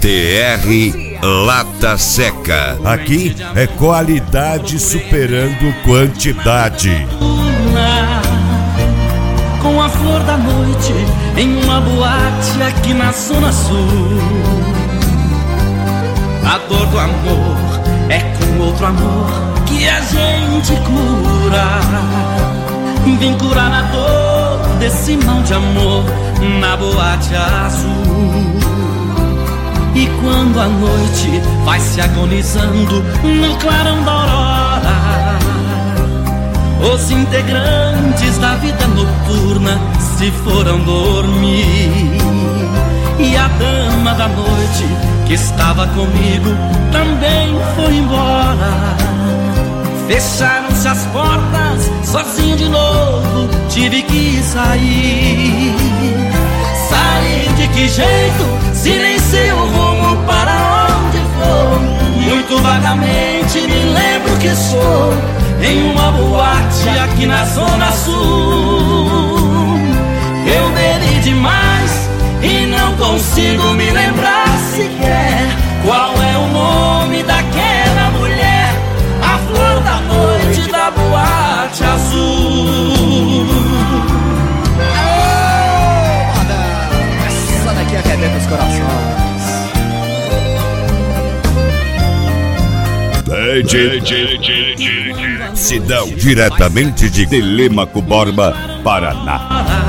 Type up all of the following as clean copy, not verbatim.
TR Lata Seca. Aqui é qualidade superando quantidade. Com a flor da noite em uma boate aqui na Zona Sul. A dor do amor é com outro amor que a gente cura. Vim curar a dor desse mal de amor na boate azul. E quando a noite vai se agonizando no clarão da aurora, os integrantes da vida noturna se foram dormir. E a dama da noite que estava comigo também foi embora. Fecharam-se as portas, sozinho de novo tive que sair. Sair de que jeito, se nem sei o rumo para onde vou. Muito vagamente me lembro que sou em uma boate aqui na Zona Sul. Eu bebi demais e não consigo me lembrar sequer qual é o nome daquela mulher, a flor da noite da boate azul. Oh, madame, essa daqui arrebenta os corações. Sidão, diretamente de Telêmaco Borba, Paraná.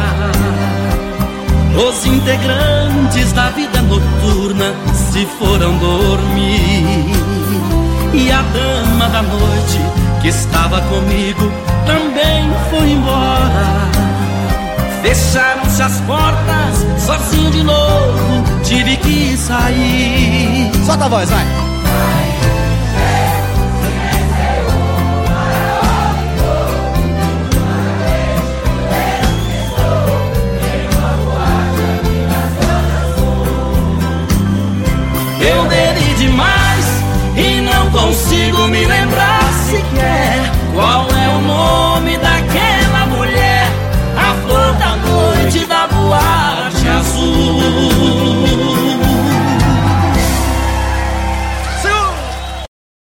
Os integrantes da vida noturna se foram dormir. E a dama da noite que estava comigo também foi embora. Fecharam-se as portas, sozinho de novo tive que sair. Solta a voz, vai. Eu bebi demais e não consigo me lembrar sequer qual